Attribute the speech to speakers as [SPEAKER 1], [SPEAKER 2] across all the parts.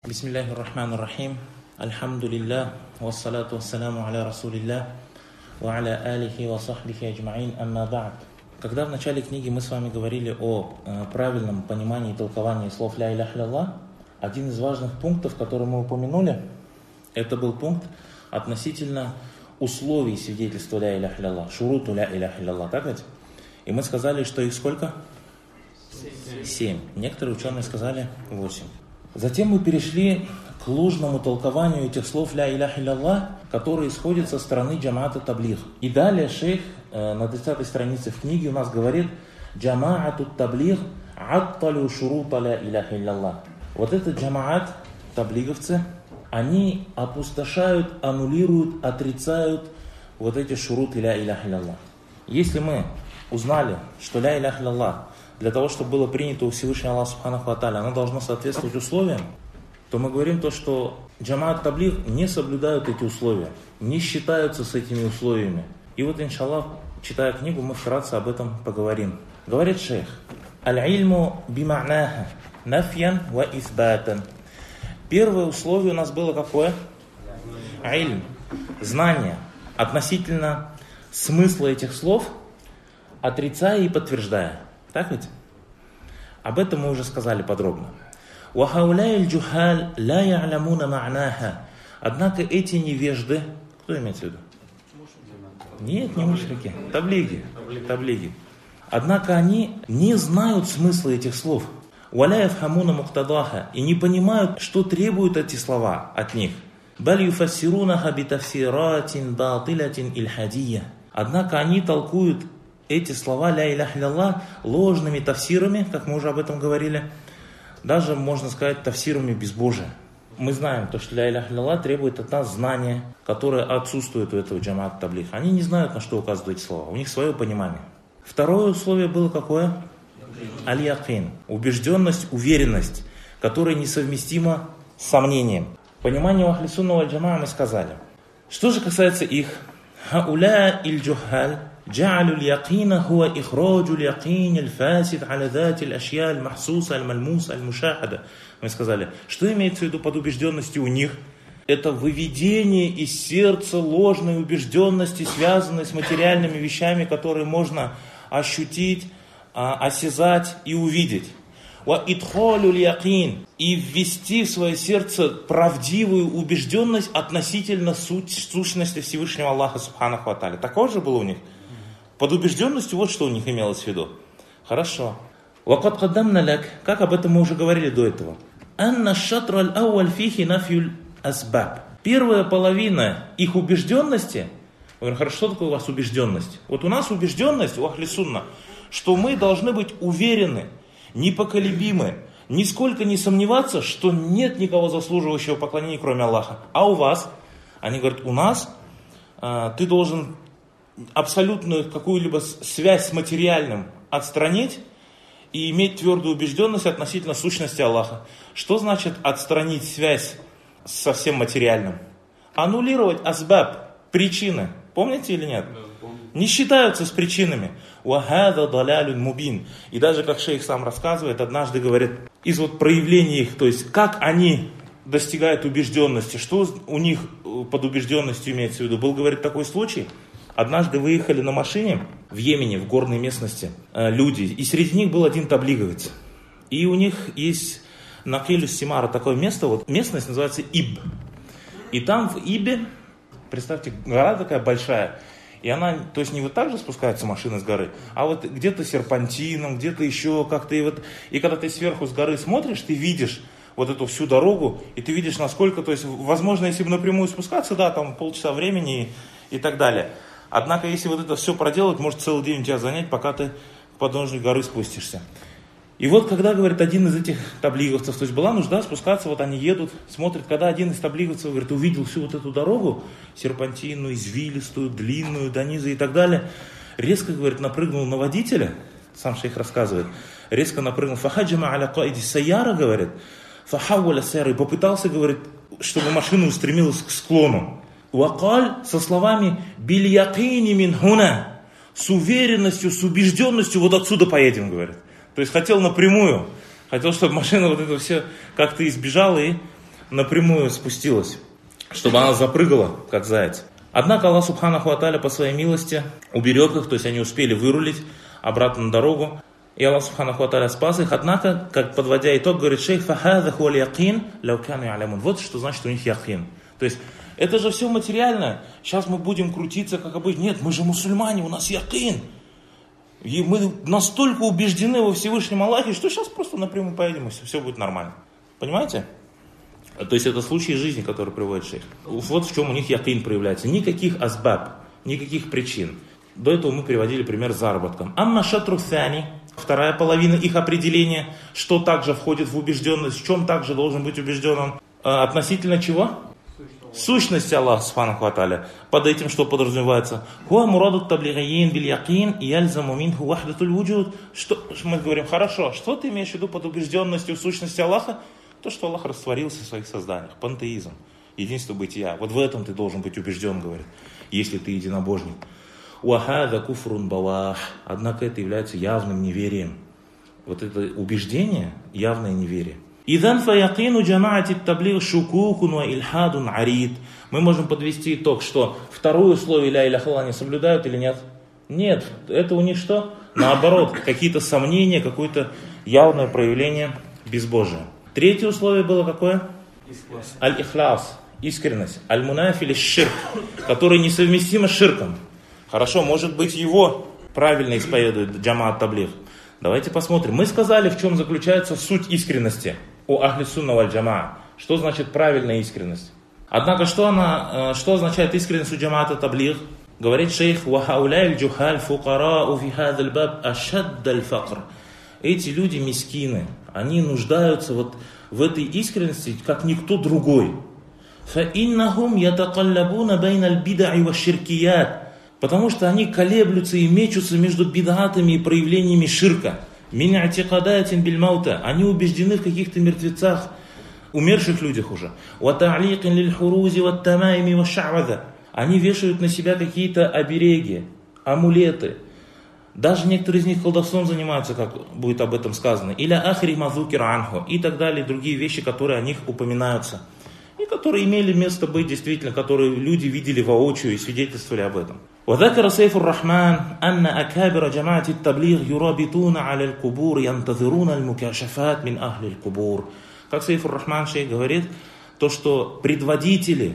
[SPEAKER 1] Бисмиллахи рахмани рахим. Альхамдулиллах. Вассалату вассаляму аля расулиллах. Ва аля алихи ва сахбихи аджмаин. Амма ба'д. Когда в начале книги мы с вами говорили о правильном понимании и толковании слов ля иляха илlallah, один из важных пунктов, который мы упомянули, это был пункт относительно условий свидетельства ля иляха илlallah, шуруту ля иляха илlallah, так ведь? И мы сказали, что их сколько? 7. Некоторые ученые сказали 8. Затем мы перешли к ложному толкованию этих слов ля иляха илlallah, которые исходят со стороны джамаата таблигh. И далее шейх на 30-й странице в книге у нас говорит: джамаату таблигh атталю шурута ля иляха илlallah. Вот этот джамаат, таблиговцы, они опустошают, аннулируют, отрицают вот эти шуруты ля иляха илlallah. Если мы узнали, что ля иляха илlallah для того, чтобы было принято у Всевышнего Аллаха Субханаху ва Тааля, оно должно соответствовать условиям, то мы говорим то, что джамаат таблигh не соблюдают эти условия, не считаются с этими условиями. И вот, иншаллах, читая книгу, мы вкратце об этом поговорим. Говорит шейх: аль-ильму бима'наха нафьян ва исбатан. Первое условие у нас было какое? Ильм, знание относительно смысла этих слов, отрицая и подтверждая. Так ведь? Об этом мы уже сказали подробно. Однако эти невежды, кто имеется в виду? Нет, не мушрики, таблиги. Однако они не знают смысла этих слов. И не понимают, что требуют эти слова от них. Однако они толкуют эти слова ля иляха илlallah ложными тафсирами, как мы уже об этом говорили, даже, можно сказать, тафсирами безбожия. Мы знаем, то, что ля иляха илlallah требует от нас знания, которое отсутствует у этого джамаат таблигh. Они не знают, на что указывают эти слова, у них свое понимание. Второе условие было какое? Аль-якин, убежденность, уверенность, которая несовместима с сомнением. Понимание у ахли сунна валь джамаа мы сказали. Что же касается их? Хауля иль-джухаль جعلوا اليقين هو إخراج اليقين الفاسد على ذات الأشياء المحسوسة الملموسة المشاهدة. Мы сказали, что имеется в виду под убежденностью у них? Это выведение из сердца ложной убежденности, связанной с материальными вещами, которые можно ощутить, осязать и увидеть. وَإِدْخَالُ الْيَقِينَ, и ввести в свое сердце правдивую убежденность относительно сущности Всевышнего Аллаха Субханаху ва Тааля. Такое же было у них? Под убежденностью вот что у них имелось в виду. Хорошо. وَقَدْ قَدَّمْنَا لَكَ, как об этом мы уже говорили до этого. أَنَّ الشَّطْرَ الْأَوَّلْ فِيهِ نَفْيُ الْأَسْبَابِ. Первая половина их убежденности. Мы говорим: хорошо, что такое у вас убежденность? Вот у нас убежденность, у ахли сунна, что мы должны быть уверены, непоколебимы, нисколько не сомневаться, что нет никого заслуживающего поклонения, кроме Аллаха. А у вас? Они говорят: у нас ты должен абсолютную какую-либо связь с материальным отстранить и иметь твердую убежденность относительно сущности Аллаха. Что значит отстранить связь со всем материальным? Аннулировать асбаб, причины. Помните или нет? Не считаются с причинами. وَهَذَا ضَلَالٌ مُبِينٌ. И даже, как шейх сам рассказывает, однажды говорит, из вот проявления их, то есть как они достигают убежденности, что у них под убежденностью имеется в виду. Был, говорит, такой случай. Однажды выехали на машине в Йемене, в горной местности, люди, и среди них был один таблиговец. И у них есть на Килюс Симара такое место, вот местность называется Иб. И там в Ибе, представьте, гора такая большая, и она, то есть не вот так же спускается машина с горы, а вот где-то серпантином, где-то еще как-то. И когда ты сверху с горы смотришь, ты видишь вот эту всю дорогу, и ты видишь, насколько, то есть, возможно, если бы напрямую спускаться, да, там полчаса времени и так далее. Однако, если вот это все проделать, может целый день у тебя занять, пока ты к подножию горы спустишься. И вот когда, говорит, один из этих таблиговцев, то есть была нужда спускаться, вот они едут, смотрят, когда один из таблиговцев, говорит, увидел всю вот эту дорогу, серпантинную, извилистую, длинную, до низа и так далее, резко, говорит, напрыгнул на водителя, сам шейх рассказывает, резко напрыгнул, фахаджима аля каиди сайяра, говорит, фахауаля сайяра, и попытался, говорит, чтобы машина устремилась к склону. Уакаль, со словами биль якини мин хуна, с уверенностью, с убежденностью, вот отсюда поедем, говорит. То есть хотел напрямую, Хотел, чтобы машина вот это все как-то избежала и напрямую спустилась, чтобы она запрыгала, как заяц. Однако Аллах Субханаху ва Тааля по своей милости уберег их, то есть они успели вырулить обратно на дорогу, и Аллах Субханаху ва Тааля спас их. Однако, как подводя итог, говорит шейх, «Фахада хуаль якин, ляу кану ялямун». Вот что значит у них якин. То есть, это же все материально. Сейчас мы будем крутиться, как обычно. Нет, мы же мусульмане, у нас якин. И мы настолько убеждены во Всевышнем Аллахе, что сейчас просто напрямую поедем, и все будет нормально. Понимаете? То есть это случаи жизни, которые приводит шейх. Вот в чем у них якин проявляется. Никаких асбаб, никаких причин. До этого мы приводили пример с заработком. Амма шатру thani, вторая половина их определения, что также входит в убежденность, в чем также должен быть убежден он. Относительно чего? Сущность Аллаха Субханаху ва Тааля. Под этим что подразумевается? Хуа мураду таблигайин биль якин яльзаму минху вахдатуль вуджуд. Что мы говорим, хорошо, что ты имеешь в виду под убежденностью в сущности Аллаха? То, что Аллах растворился в своих созданиях. Пантеизм. Единство бытия. Вот в этом ты должен быть убежден, говорит, если ты единобожник. Уахада куфрун бавах. Однако это является явным неверием. Вот это убеждение, явное неверие. Идан фаякину джамаати таблиг шукукун ва ильхадун арид. Мы можем подвести итог, что второе условие ля иляха илlallah не соблюдают или нет? Нет. Это у них что? Наоборот, какие-то сомнения, какое-то явное проявление безбожия. Третье условие было какое? Аль-ихляс, искренность. Аль-мунафили ширк, который несовместимо с ширком. Хорошо, может быть, его правильно исповедует джамаат таблиг. Давайте посмотрим. Мы сказали, в чем заключается суть искренности у ахли сунна валь джамаа. Что значит правильная искренность? Однако, что означает искренность у джамаата таблиг? Говорит шейх, «Вахауляй джухаль фукарау фи хадаль баб ашаддаль факр». Эти люди мискины, они нуждаются вот в этой искренности, как никто другой. فَإِنَّهُمْ يَتَقَلَّبُونَ بَيْنَ الْبِدَعِ وَالشِّرْكِيَاتِ. Потому что они колеблются и мечутся между бидатами и проявлениями ширка. «Мин атикадатин биль маута». Они убеждены в каких-то мертвецах, умерших людях уже. وَتَعْلِيقٍ لِلْحُرُوزِ وَالتَّمَائِمِ وَالشَّعْوَذَ. Они вешают на себя какие-то обереги, амулеты. Даже некоторые из них колдовством занимаются, как будет об этом сказано. «Иля ахри мазукир анху» и так далее, другие вещи, которые о них упоминаются. И которые имели место быть действительно, которые люди видели воочию и свидетельствовали об этом. وذكر سيف الرحمن أن أكابر جماعة التبليغ يرابطون على القبور ينتظرون المكاشفات من أهل القبور. Как Сейф ар-Рахман шейх говорит, то, что предводители,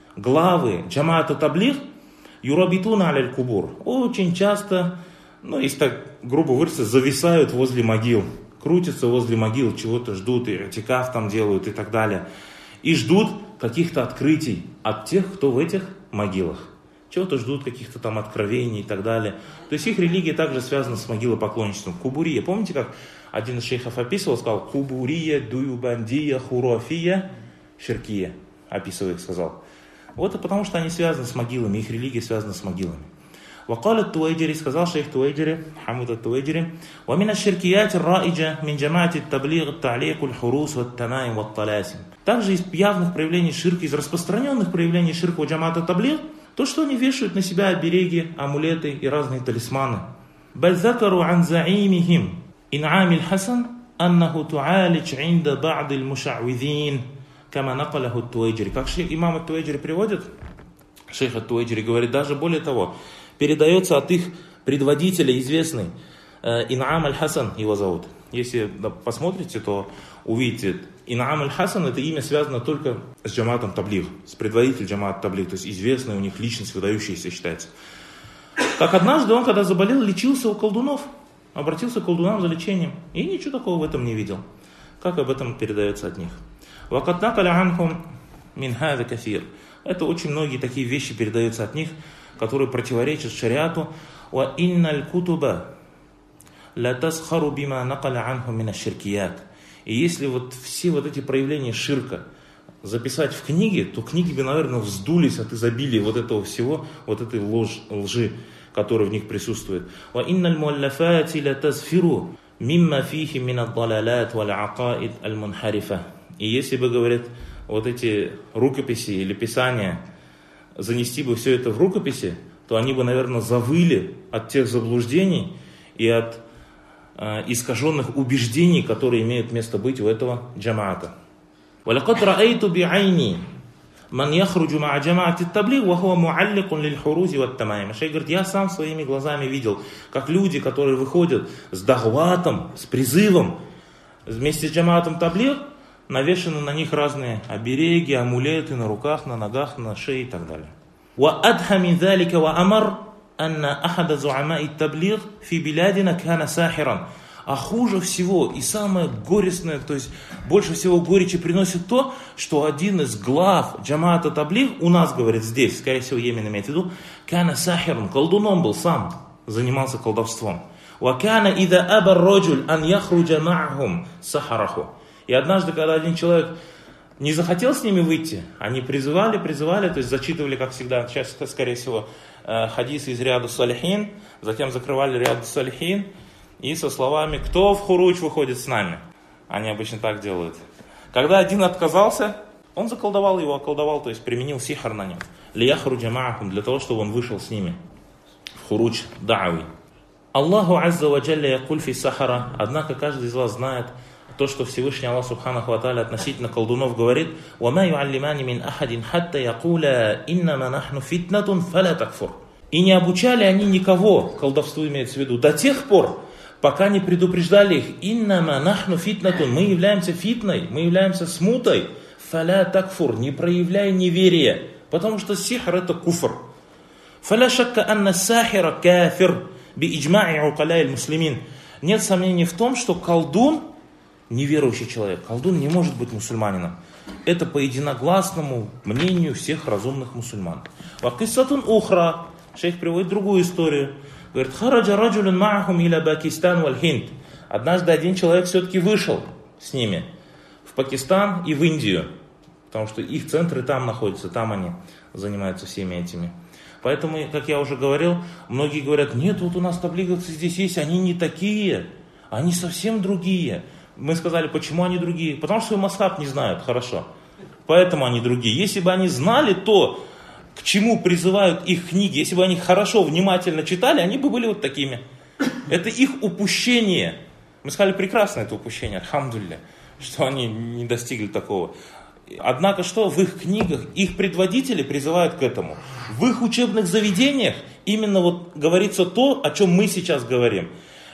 [SPEAKER 1] главы джамаата таблиг юрабитуна аль кубур очень часто, если так грубо выразиться, зависают возле могил, крутятся возле могил, чего-то ждут, и этикаф там делают и так далее. И ждут каких-то открытий от тех, кто в этих могилах. Чего-то ждут, каких-то там откровений и так далее. То есть их религия также связана с могилопоклонничеством. Кубурия. Помните, как один из шейхов описывал, сказал, кубурия, дуюбандия, хурафия, ширкия. Описывая их, сказал. Вот и потому, что они связаны с могилами, их религия связана с могилами. وقال التويجري, сказал шейх Туэйджери, Хамуд ат-Туэйджери, ومن الشركيات الرائجة من جماعة التبليغ التعليق الحروس والتمائم والطلاسم. Также из явных проявлений ширка, из распространенных проявлений ширка у джамаата таблиг, то, что они вешают на себя обереги, амулеты и разные талисманы. بل ذكروا عن زعيمهم إنعام الحسن أنه تعالج عند بعض المشعوذين كما نقله التويجري. Как имам ат-Туэйджери приводит, шейх ат-Туэйджери говорит, даже более того, передается от их предводителя известный Ин'ам аль-Хасан, его зовут. Если посмотрите, то увидите, Ин'ам аль-Хасан, это имя связано только с джамаатом таблиг, с предводителем джамаата таблиг, то есть известная у них личность, выдающаяся считается. Как однажды он, когда заболел, лечился у колдунов, обратился к колдунам за лечением, и ничего такого в этом не видел. Как об этом передается от них. وَقَدْ نَقَلَ عَنْهُمْ مِنْ هَذَا كَثِيرٌ. Это очень многие такие вещи передаются от них, которые противоречат шариату. وَإِنَّ الْكُتُبَ لَتَسْخَرُ بِمَا نَقَلَ عَنْهُ مِنَ الشِّرْكِيَاتِ. И если вот все вот эти проявления ширка записать в книге, то книги бы, наверное, вздулись от изобилия вот этого всего, вот этой лжи, которая в них присутствует. وَإِنَّ الْمُؤَلَّفَاتِ لَتَزْفِرُ مِمَّا فِيهِ مِنَ الضَّلَالَاتِ وَالْعَقَائِدِ الْمُنْحَرِفَةِ. И если бы, говорят, вот эти рукописи или писания, занести бы все это в рукописи, то они бы, наверное, завыли от тех заблуждений и от искаженных убеждений, которые имеют место быть у этого джамаата. وَلَقَدْ رَأَيْتُ بِعَيْنِي مَنْ يَخْرُجُ مَعَ جَمَاعَةِ التَّبْلِيغِ وَهُوَ مُعَلِّقٌ لِلْحُرُوزِ وَالتَّمَائِمِ. Шейх говорит, я сам своими глазами видел, как люди, которые выходят с дахватом, с призывом, вместе с джамаатом таблигh, навешаны на них разные обереги, амулеты на руках, на ногах, на шее и так далее. وَأَدْحَ مِنْ ذَلِكَ وَأَمَرْ أَنَّ أَحَدَ زُعَمَاءِ التَّبْلِيغِ فِي بِلَادِنَا كَانَ سَاحِرًا. А хуже всего и самое горестное, то есть больше всего горечи приносит то, что один из глав джамаата таблигh, у нас, говорит, здесь, скорее всего, Йемен имеет в виду, «Кана сахирун», колдуном был сам, занимался колдовством. «Вакана ида аба роджуль ан яхруджа ма'ахум сахараху». И однажды, когда один человек не захотел с ними выйти, они призывали, то есть зачитывали, как всегда, сейчас, скорее всего, хадисы из Рияду Салихин, затем закрывали Рияду Салихин, и со словами «Кто в хуруч выходит с нами?» Они обычно так делают. Когда один отказался, он заколдовал его, околдовал, то есть применил сихр на нем. «Лияхруджа ма'ахум», для того, чтобы он вышел с ними. В хуруч да'ави. Аллаху азза ва джалля якуль фи сахара. Однако каждый из вас знает то, что Всевышний Аллах Субханаху ва Тааля относительно колдунов говорит: «Вама юаллимани мин ахадин хатта якуля иннама нахну фитнатун фаля такфур». И не обучали они никого, колдовству имеется в виду, до тех пор, пока не предупреждали их: «Иннама нахну фитнатун», мы являемся фитной, мы являемся смутой, фаля такфур, не проявляй неверия, потому что сихр это куфр. Фаля шакка анна сахира кафир би иджма'i укаля'иль муслимин. Нет сомнений в том, что колдун неверующий человек, колдун не может быть мусульманином. Это по единогласному мнению всех разумных мусульман. Ва киссатун ухра, шейх приводит другую историю. Говорит: «Хараджа раджулюн ма'ахум иля Пакистан валь Хинд». Однажды один человек все-таки вышел с ними в Пакистан и в Индию, потому что их центры там находятся, там они занимаются всеми этими. Поэтому, как я уже говорил, многие говорят: нет, вот у нас таблиговцы здесь есть, они не такие, они совсем другие. Мы сказали, почему они другие? Потому что свой масхаб не знают хорошо, поэтому они другие. Если бы они знали то, к чему призывают их книги, если бы они хорошо, внимательно читали, они бы были вот такими. Это их упущение. Мы сказали, прекрасно это упущение, альхамдулилля, что они не достигли такого. Однако что? В их книгах их предводители призывают к этому. В их учебных заведениях именно вот говорится то, о чем мы сейчас говорим.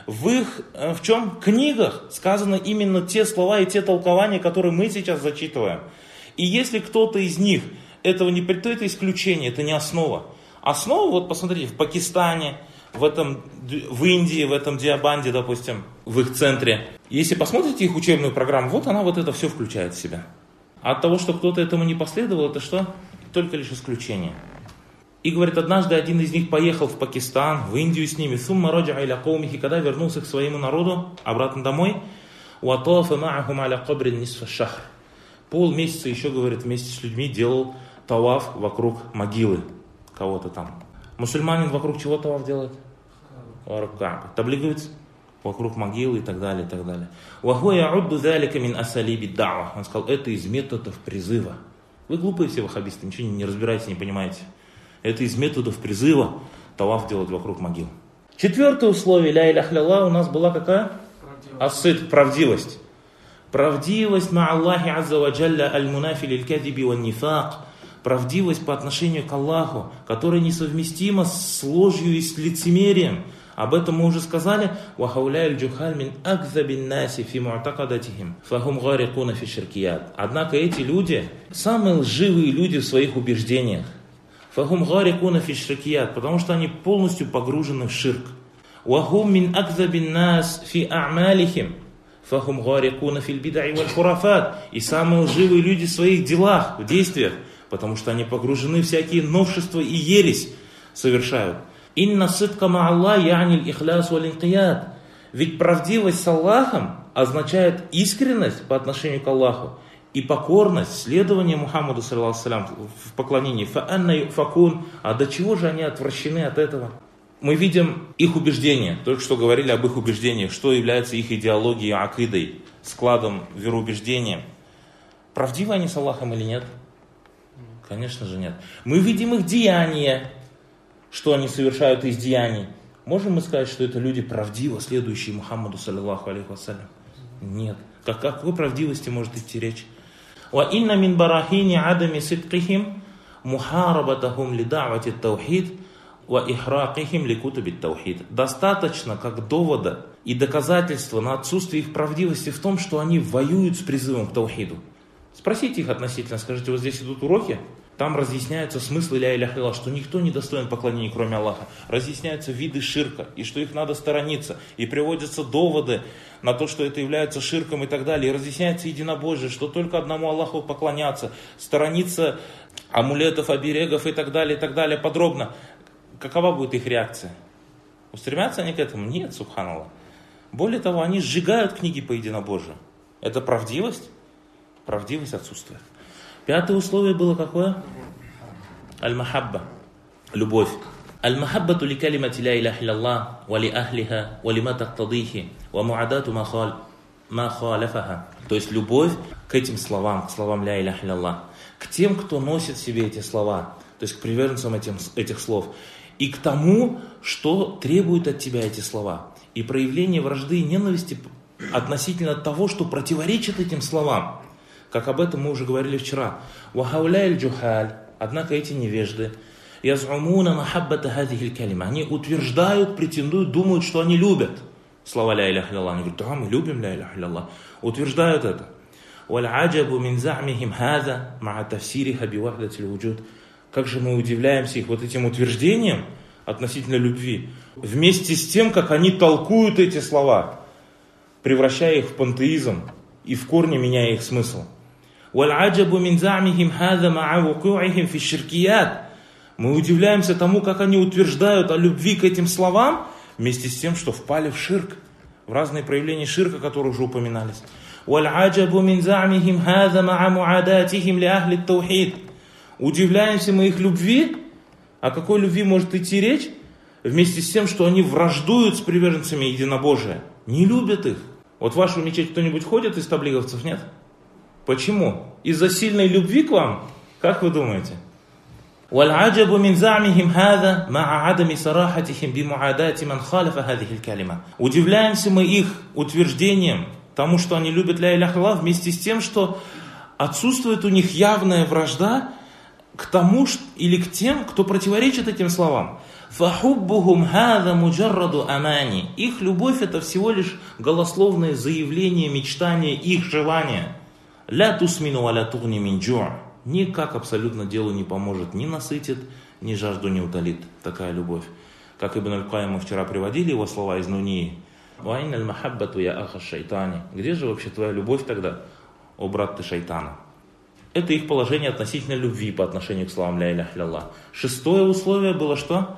[SPEAKER 1] В чем книгах сказаны именно те слова и те толкования, которые мы сейчас зачитываем. И если кто-то из них этого не предпринимает, это исключение, это не основа. Основа, вот посмотрите, в Пакистане, в Индии, в этом Диабанде, допустим, в их центре. Если посмотрите их учебную программу, вот она вот это все включает в себя. А от того, что кто-то этому не последовал, это что? Только лишь исключение. И говорит, однажды один из них поехал в Пакистан, в Индию с ними, сумма раджа иля каумихи, когда вернулся к своему народу, обратно домой, уатафа ма'ахум аля кабрин нисфа шахр. Полмесяца еще, говорит, вместе с людьми делал таваф вокруг могилы кого-то там. Мусульманин вокруг чего таваф делает? Вокруг Каабы. Таблиговец вокруг могилы и так далее, и так далее. Вахуа я'удду залика мин асалиби да'ва. Он сказал, это из методов призыва. Вы глупые все ваххабисты, ничего не разбираете, не понимаете. Это из методов призыва таваф делать вокруг могил. Четвертое условие ля иляха илля у нас была какая? Асыд, правдивость. Правдивость ма Аллахи азза ва джалля аль-мунафи лиль-кадиби ван-нифак. Правдивость по отношению к Аллаху, которая несовместима с ложью и с лицемерием. Об этом мы уже сказали. Однако эти люди, самые лживые люди в своих убеждениях. Потому что они полностью погружены в ширк. И самые лживые люди в своих делах, в действиях, потому что они погружены в всякие новшества и ересь совершают. Инна сидка ма'аллах я'ни ихляс валь инқияд. Ведь правдивость с Аллахом означает искренность по отношению к Аллаху и покорность, следование Мухаммаду саллаллаху алейхи ва саллям в поклонении. Фа'анна юфакун. А до чего же они отвращены от этого? Мы видим их убеждения, только что говорили об их убеждениях, что является их идеологией, акидой, складом вероубеждения. Правдивы они с Аллахом или нет? Конечно же нет. Мы видим их деяния, что они совершают из деяний. Можем мы сказать, что это люди правдиво следующие Мухаммаду саллаллаху алейхи ва саллям? Нет. О какой правдивости может идти речь? وَإِنَّ مِنْ بَرَاهِينِ عَدَمِ صِدْقِهِمْ مُحَارَبَتَهُمْ لِدَعْوَةِ التَّوْحِيدِ وَإِحْرَاقِهِمْ لِكُتُبِ التَّوْحِيدِ. Достаточно как довода и доказательства на отсутствие их правдивости в том, что они воюют с призывом к таухиду. Спросите их относительно, скажите, вот здесь идут уроки, там разъясняются смыслы ля иляха илlallah, что никто не достоин поклонения, кроме Аллаха. Разъясняются виды ширка, и что их надо сторониться. И приводятся доводы на то, что это является ширком и так далее. И разъясняется единобожие, что только одному Аллаху поклоняться, сторониться амулетов, оберегов и так далее подробно. Какова будет их реакция? Устремятся они к этому? Нет, субханаллах. Более того, они сжигают книги по единобожию. Это правдивость? Правдивость отсутствует. Пятое условие было какое? Аль-махабба. Любовь. Аль-махаббату ли калимати ля иляха илlallah, ва ли ахлиха, ва ли ма тактадихи, ва муадату ма халафаха. То есть любовь к этим словам, к словам ля иляха илlallah, к тем, кто носит в себе эти слова, то есть к приверженцам этих слов, и к тому, что требуют от тебя эти слова. И проявление вражды и ненависти относительно того, что противоречит этим словам. Как об этом мы уже говорили вчера. وَهَوْلَاءِ الْجُحَالِ. Однако эти невежды, يَزْعُمُونَ مَحَبَّةَ هَذِهِ الْكَلِمَةِ. Они утверждают, претендуют, думают, что они любят слова ля иляха илlallah. Они говорят, да, мы любим ля иляха илlallah. Утверждают это. وَالْعَجَبُ مِنْ زَعْمِهِمْ هَذَا مَعَ تَفْسِيرِهَا بِوَحْدَةِ الْوُجُودِ. Как же мы удивляемся их вот этим утверждением относительно любви, вместе с тем, как они толкуют эти слова, превращая их в пантеизм и в корне меняя их смысл. وَالْعَجَبُ مِنْ زَعْمِهِمْ هَذَا مَعَ وُقُوعِهِمْ فِي الشِّرْكِيَّاتِ. Мы удивляемся тому, как они утверждают о любви к этим словам, вместе с тем, что впали в ширк, в разные проявления ширка, которые уже упоминались. وَالْعَجَبُ مِنْ زَعْمِهِمْ هَذَا مَعَ مُعَادَاتِهِمْ لِأَهْلِ التَّوْحِيدِ. Удивляемся мы их любви. О какой любви может идти речь? Вместе с тем, что они враждуют с приверженцами единобожия. Не любят их. Вот в вашу мечеть кто-нибудь ходит из таблиговцев, нет? Почему? Из-за сильной любви к вам? Как вы думаете? وَالْعَجَبُ مِنْ زَعْمِهِمْ هَذَا مَعَ عَدَمِ صَرَاحَتِهِمْ بِمُعَادَاتِ مَنْ خَالَفَ هَذِهِ الْكَلِمَةِ. Удивляемся мы их утверждением, тому, что они любят ля иляха илlallah, вместе с тем, что отсутствует у них явная вражда к тому или к тем, кто противоречит этим словам. فَحُبُّهُمْ هَذَا مُجَرَّدُ أَمَانِ. Их любовь — это всего лишь голословное заявление, мечтание, их желания. لَا تُسْمِنُ وَلَا تُغْنِ مِنْ جُوعٍ. Никак абсолютно делу не поможет, не насытит, ни жажду не утолит. Такая любовь. Как Ибн Аль-Кайм мы вчера приводили его слова из Нунии. وَأَيْنَ الْمَحَبَّةُ يَا أَخَ الشَّيْطَانِ. Где же вообще твоя любовь тогда, о брат ты шайтана? Это их положение относительно любви по отношению к словам ля иляха илlallah. Шестое условие было что?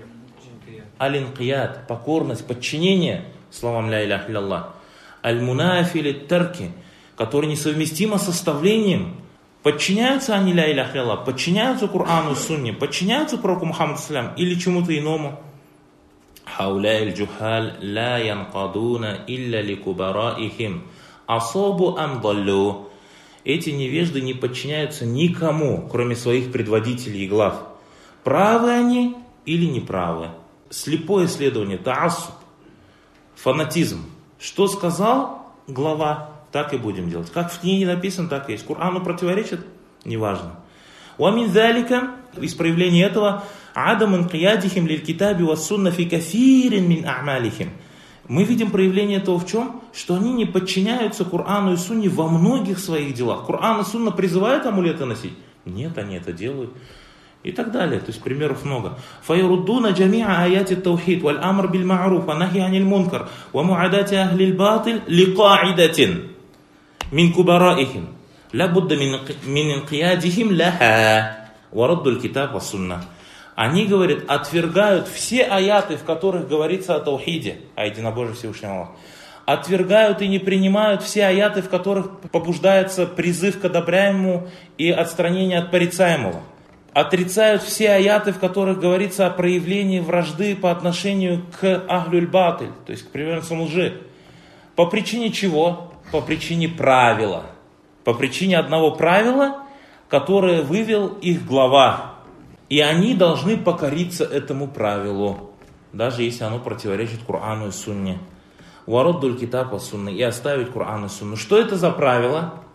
[SPEAKER 1] Аль-инқияд, покорность, подчинение словам ля иляха илlallah. Аль-мунафи лит-тарки, которые несовместимо с составлением. Подчиняются они ля иляха илlallah, подчиняются Корану и Сунне, подчиняются пророку Мухаммаду саллям или чему-то иному. Хауляй аль-джухаль ла янқадуна илля ликубараихим асабу ам даллу. Эти невежды не подчиняются никому, кроме своих предводителей и глав. Правы они или неправы? Слепое следование, та'ассуб, фанатизм. Что сказал глава, так и будем делать. Как в книге написано, так и есть. Корану противоречит? Неважно. وَمِنْ ذَلِكَ, из проявления этого, عَدَمُ انْقِيَادِهِمْ لِلْكِتَابِ وَالسُّنَّةِ فِي كَثِيرٍ مِنْ أَعْمَالِهِمْ. Мы видим проявление этого в чем? Что они не подчиняются Корану и Сунне во многих своих делах. Коран и Сунна призывают амулеты носить? Нет, они это делают. И так далее. То есть примеров много. فَيُرُدُّونَ جَمِيعَ آيَاتِ التَّوْحِيدِ وَالْأَمْرِ بِالْمَعْرُوفِ وَالنَّهْيِ عَنِ الْمُنْكَرِ وَمُعَادَاةِ أَهْلِ الْبَاطِلِ لِقَاعِدَةٍ مِنْ كُبَرَائِهِمْ لَا بُدَّ مِنْ انْقِيَادِهِمْ لَهَا وَرَدُّ الْكِتَابِ وَالسُّنَّةِ. Они, говорят, отвергают все аяты, в которых говорится о таухиде, о единобожии Всевышнего Аллаха. Отвергают и не принимают все аяты, в которых побуждается призыв к одобряемому и отстранение от порицаемого. Отрицают все аяты, в которых говорится о проявлении вражды по отношению к ахлюль-батыль, то есть к приверженцам лжи. По причине чего? По причине правила. По причине одного правила, которое вывел их глава. И они должны покориться этому правилу, даже если оно противоречит Корану и Сунне. Вараддуль китаб ва сунна, и оставить Коран и Сунну. Что это за правило?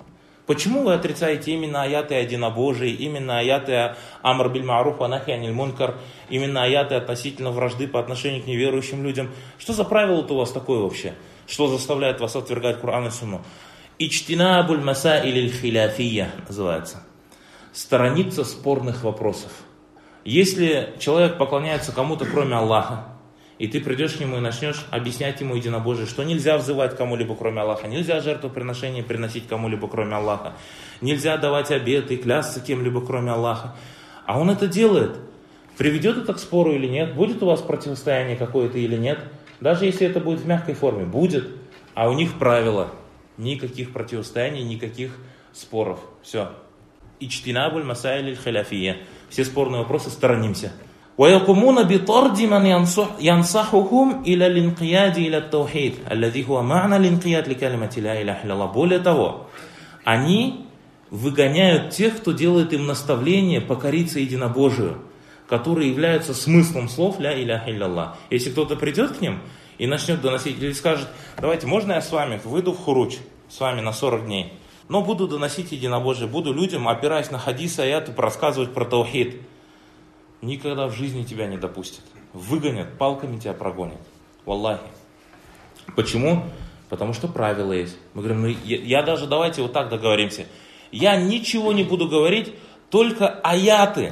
[SPEAKER 1] Почему вы отрицаете именно аяты о единобожии, именно аяты амр биль ма'руф ва нахи аниль мункар, именно аяты относительно вражды по отношению к неверующим людям? Что за правило-то у вас такое вообще? Что заставляет вас отвергать Коран и Сунну? Ичтинабуль масаиль хиляфия называется. Сторониться спорных вопросов. Если человек поклоняется кому-то, кроме Аллаха, и ты придешь к нему и начнешь объяснять ему единобожие, что нельзя взывать кому-либо, кроме Аллаха, нельзя жертвоприношение приносить кому-либо, кроме Аллаха, нельзя давать обеты и клясться кем-либо, кроме Аллаха, а он это делает, приведет это к спору или нет, будет у вас противостояние какое-то или нет, даже если это будет в мягкой форме, будет, а у них правило, никаких противостояний, никаких споров, все. Ичтинабуль масаиль халяфия. Все спорные вопросы сторонимся. ويقومون بطرد من ينصحهم إلى الانقياد إلى التوحيد الذي هو معنى الانقياد لكلمة لا إله إلا الله. Более того, они выгоняют тех, кто делает им наставление покориться единобожию, которые являются смыслом слов ля иляха илля. Если кто-то придет к ним и начнет доносить, или скажет: давайте, можно я с вами выйду в хуруч, с вами на 40 дней, но буду доносить единобожие, буду людям, опираясь на хадисы, аяты, рассказывать про таухид. Никогда в жизни тебя не допустят. Выгонят, палками тебя прогонят. Валлахи. Почему? Потому что правила есть. Мы говорим, я даже, давайте вот так договоримся. Я ничего не буду говорить, только аяты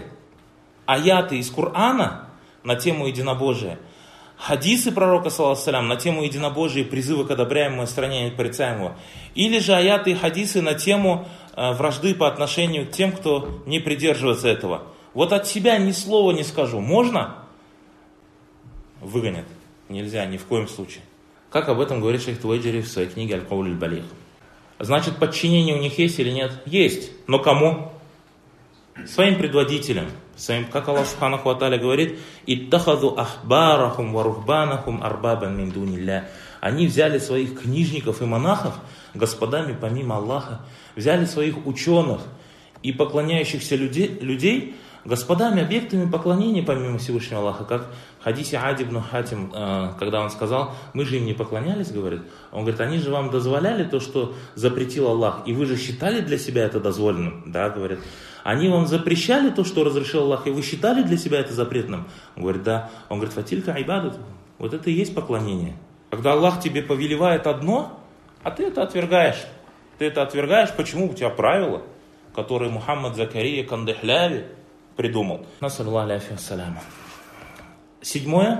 [SPEAKER 1] из Корана на тему единобожия. Хадисы пророка, саллаллаху алейхи ва саллям, на тему единобожия и призывы к одобряемому и отстранению от порицаемого. Или же аяты и хадисы на тему вражды по отношению к тем, кто не придерживается этого. Вот от себя ни слова не скажу. Можно? Выгонят. Нельзя, ни в коем случае. Как об этом говорит шейх Тувайджири в своей книге «Аль-Кауль аль-Балигh». Значит, подчинение у них есть или нет? Есть. Но кому? Своим предводителям. Своим, как Аллах Субханаху ва Тааля говорит: «Иттахаду ахбарахум ва рухбанахум арбабан мин дунилля». Они взяли своих книжников и монахов господами помимо Аллаха. Взяли своих ученых и поклоняющихся людей господами, объектами поклонения помимо Всевышнего Аллаха, как в хадисе Ади ибн Хатим, когда он сказал: мы же им не поклонялись, говорит. Он говорит: они же вам дозволяли то, что запретил Аллах, и вы же считали для себя это дозволенным, да, говорит. Они вам запрещали то, что разрешил Аллах, и вы считали для себя это запретным? Он говорит: да. Он говорит: фатилька айбадат, вот это и есть поклонение. Когда Аллах тебе повелевает одно, а ты это отвергаешь. Ты это отвергаешь, почему? У тебя правила, которые Мухаммад Закария Кандехляви придумал. Насаллаллаху алейхи вассалям. 7.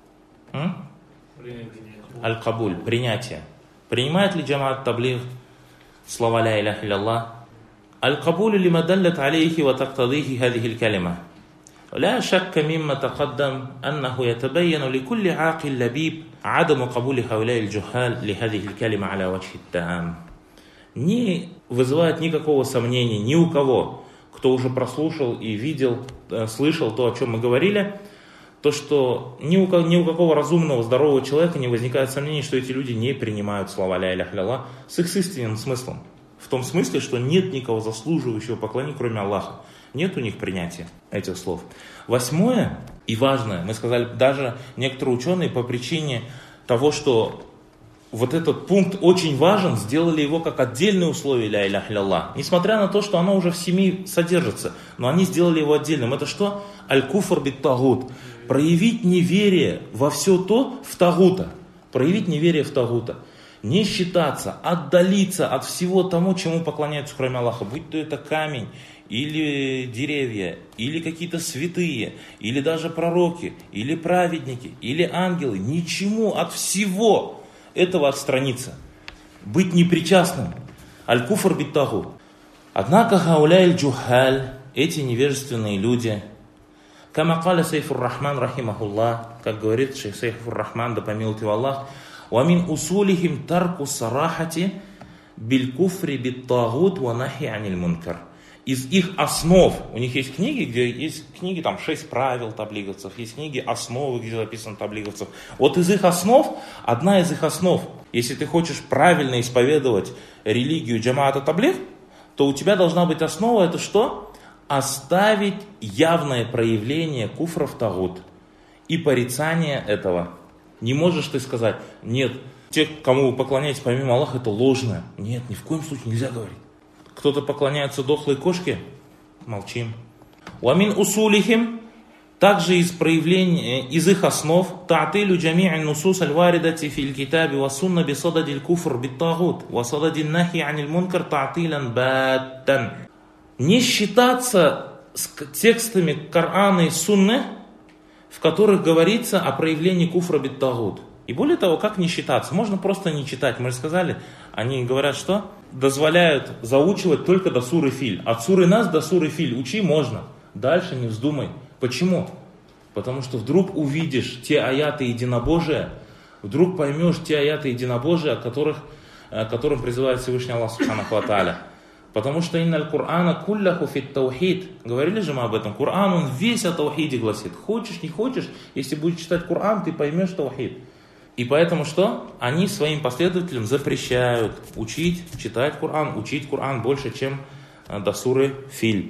[SPEAKER 1] Аль-Кабуль, принятие. Принимает ли джамаат таблигh слова ля иляха илля? Аль-Кабуль лима даллат алейхи ва тактадихи хадихи аль-калима. لا شك مما تقدم أنه يتبين لكل عاقل لبيب عدم قبول هؤلاء الجهال لهذه الكلمة على وجه التام. Не вызывает никакого сомнения ни у кого, кто уже прослушал и видел, слышал то, о чем мы говорили, то, что ни у какого разумного, здорового человека не возникает сомнений, что эти люди не принимают слова ля иляха илля с их истинным смыслом. В том смысле, что нет никого заслуживающего поклонения, кроме Аллаха. Нет у них принятия этих слов. 8 и важное, мы сказали, даже некоторые ученые по причине того, что вот этот пункт очень важен, сделали его как отдельное условие ля иляха илля. Несмотря на то, что оно уже в 7 содержится, но они сделали его отдельным. Это что? Аль-куфр бит-тагут. Проявить неверие во все то в тагута. Проявить неверие в тагута. Не считаться, отдалиться от всего тому, чему поклоняются, кроме Аллаха. Будь то это камень, или деревья, или какие-то святые, или даже пророки, или праведники, или ангелы. Ничему от всего этого отстраниться. Быть непричастным. Аль-куфр бит-тагут. Однако хауляй аль-джухаль, эти невежественные люди, кама каля Сейфур Рахман рахимахуллах, как говорит шейх Сейфур Рахман, да помилует его Аллах, وَمِنْ أُصُولِهِمْ تَرْكُ الصَّرَاحَةِ بِالْكُفْرِ بِالطَّاغُوتِ وَنَهْيِ عَنِ الْمُنْكَرِ. Из их основ, у них есть книги, где есть книги, там 6 правил таблиговцев, есть книги основы, где записано таблиговцев. Вот из их основ, одна из их основ, если ты хочешь правильно исповедовать религию джамаата таблигh, то у тебя должна быть основа, это что? Оставить явное проявление куфра в тагут и порицание этого. Не можешь ты сказать: нет, те, кому вы поклоняетесь помимо Аллаха, это ложное. Нет, ни в коем случае нельзя говорить. кто-то поклоняется дохлой кошке, молчим. Уамин усулихим, также из проявлений, из их основ, та'тилю джами'и нусус аль-варидати фил китаби ва сунна би садади аль-куфр бит-тагут ва садади аль-нахи аниль мункар та'тилан баттан. Не считаться с текстами Корана и Сунны, в которых говорится о проявлении куфра бит-тагут. И более того, как не считаться? Можно просто не читать. Мы же сказали, они говорят, что дозволяют заучивать только до суры Филь. От суры Нас до суры Филь учи можно. Дальше не вздумай. Почему? Потому что вдруг увидишь те аяты единобожия, вдруг поймешь те аяты единобожия, которым призывает Всевышний Аллах Субханаху ва Тааля. Потому что инналь Кур'ана кулляху фит таухид. Говорили же мы об этом. Кур'ан, он весь о таухиде гласит. Хочешь, не хочешь, если будешь читать Кур'ан, ты поймешь таухид. И поэтому что? Они своим последователям запрещают учить, читать Кур'ан больше, чем до суры Филь.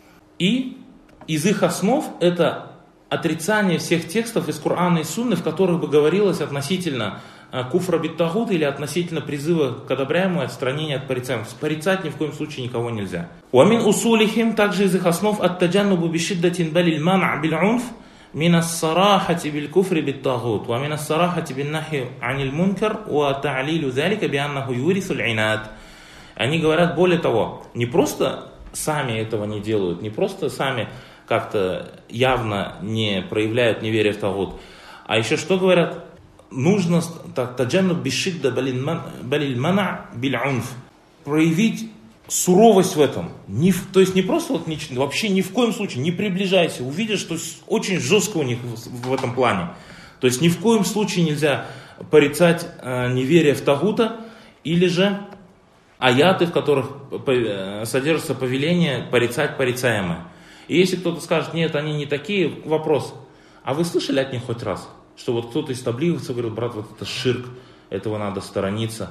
[SPEAKER 1] И из их основ это отрицание всех текстов из Кур'ана и Сунны, в которых бы говорилось относительно куфра бит-тагут или относительно призыва к одобряемому и отстранению от порицаемых. Порицать ни в коем случае никого нельзя. Уамин усулихим, также из их основ ат-таджаннубу бишиддатин балиль мана' биль-унф мин ас-сарахати биль-куфри бит-тагут ва мин ас-сарахати бин-нахи аниль мункар ва та'лилу залика бианнаху юрису аль-инат. Они говорят более того, не просто сами этого не делают, не просто сами как-то явно не проявляют неверие в тагут, а еще что говорят? Нужно таджаннуб бишидда балиль мана' биль-унф, проявить суровость в этом. То есть не просто вообще ни в коем случае не приближайся. Увидишь, что очень жестко у них в этом плане. То есть ни в коем случае нельзя порицать неверие в тагута или же аяты, в которых содержится повеление порицать порицаемое. И если кто-то скажет, нет, они не такие, вопрос, а вы слышали от них хоть раз? Что вот кто-то из таблиговцев говорит, брат, вот это ширк, этого надо сторониться.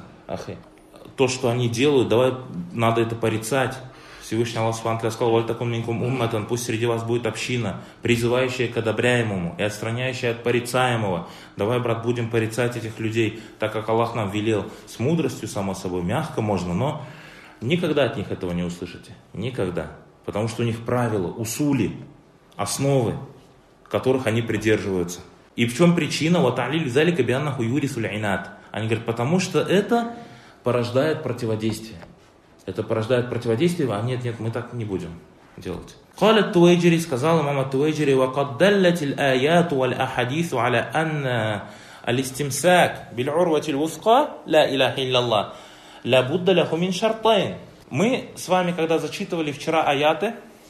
[SPEAKER 1] То, что они делают, надо это порицать. Всевышний Аллах Субхану ва Тааля сказал, «Валь такун минкум умматан», пусть среди вас будет община, призывающая к одобряемому и отстраняющая от порицаемого. Давай, брат, будем порицать этих людей, так как Аллах нам велел. С мудростью, само собой, мягко можно, но никогда от них этого не услышите. Никогда. Потому что у них правила, усули, основы, которых они придерживаются. И в чем причина? وَتَعْلِلُ ذَلِكَ بِأَنَّهُ يُورِثُ الْعِنَادَ. Они говорят, потому что это порождает противодействие. Это порождает противодействие, а нет, мы так не будем делать. قال التويجري, сказал имам التويجري, وَقَدْ دَلَّتِ الْآيَاتُ وَالْأَحَدِيثُ عَلَى أَنَّ الاستمساك بالعروة الوثقى لا إله إلا الله لا بد له من شرطين. Мы с вами, когда зачитывали вчера аяты,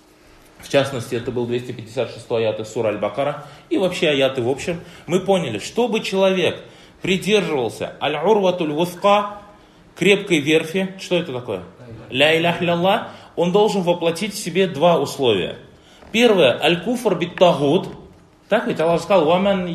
[SPEAKER 1] в частности, это был 256 аят из сура Аль-Бакара, и вообще аяты в общем, мы поняли, чтобы человек придерживался аль-урватуль вусқа, крепкой верфи, что это такое? Ля илях илlallah, он должен воплотить в себе два условия. Первое, аль-куфр бит-тагут, так ведь Аллах сказал, «Ваман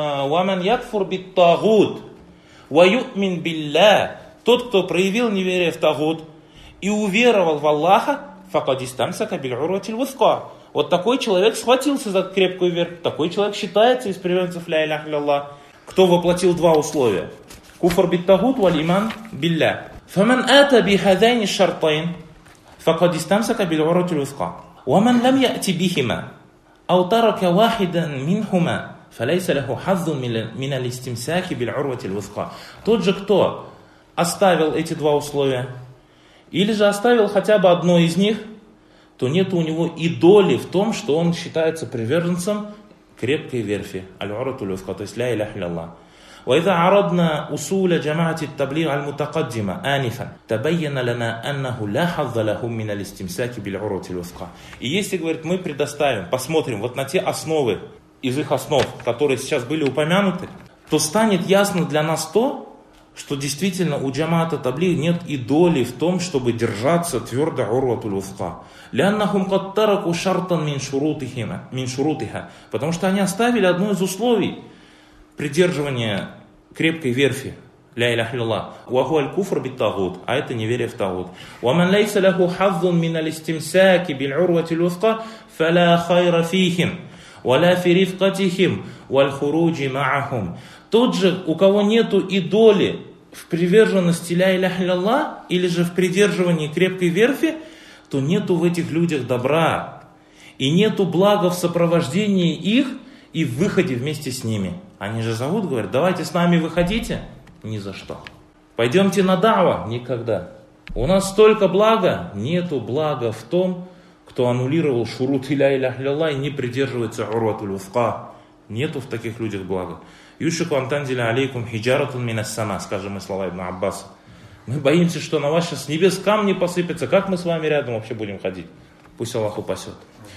[SPEAKER 1] якфур бит-тагут, ва ю'мин билля», тот, кто проявил неверие в тагут и уверовал в Аллаха, факад истамсака биль-урватиль вусқа. Вот такой человек схватился за крепкую верфь, такой человек считается из приверженцев ля илях илlallah. Кто воплотил два условия? Куфр бит-тагут валь иман билля. Фаман ата бихадайни шартайн, факад истамсака биль-урватиль вусқа. Ваман лам я'ти бихима, ау тарака вахидан минхума, фалайса лаху хаззун мин аль-истимсаки биль-урватиль вусқа. Тот же, кто оставил эти два условия, или же оставил хотя бы одно из них, то нет у него и доли в том, что он считается приверженцем крепкой верфи. Аль-урватуль вусқа, то есть ля илях илlallah. وإذا عرضنا أصول جماعة التبليغ المتقدمة آنفا تبين لنا أنه لا حظ لهم من الاستمساك بالعروة الوثقى. И если, говорит, мы посмотрим вот на те основы из их основ, которые сейчас были упомянуты, то станет ясно для нас то, что действительно у джамаата таблиг нет и доли в том, чтобы держаться твердо урватуль вусқа. لأنهم قد تركوا شرطا من شروطها, потому что они оставили одно из условий придерживания крепкой верфи, ля илях илlallah, وهو الكفر بالطاغوت, а это неверие в тагут. ومن ليس له حظ من الاستمساك بالعروة الوثقى فلا خير فيهم ولا في رفقتهم والخروج معهم. Тот же, у кого нету и доли в приверженности ля иляха илlallah или же в придерживании крепкой верфи, то нету в этих людях добра. И нету блага в сопровождении их и в выходе вместе с ними. Они же зовут, говорят, давайте с нами выходите. Ни за что. Пойдемте на дава. Никогда. У нас столько блага. Нету блага в том, кто аннулировал шурут ля иляха илlallah и не придерживается урватуль вуфка. Нету в таких людях блага. Юшику антанзиля алейкум хиджаратун минас сама, скажем мы слова Ибн Аббаса. Мы боимся, что на вас сейчас с небес камни посыпятся. Как мы с вами рядом вообще будем ходить? Пусть Аллах упасет.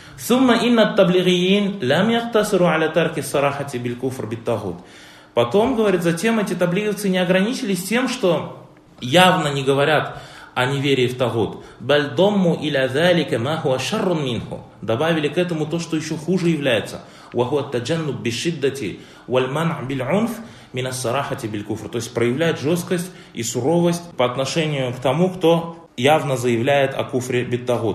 [SPEAKER 1] Потом, говорит, затем эти таблиговцы не ограничились тем, что явно не говорят о неверии в Тагут. Добавили к этому то, что еще хуже является. То есть проявляет жесткость и суровость по отношению к тому, кто явно заявляет о куфре биттагут.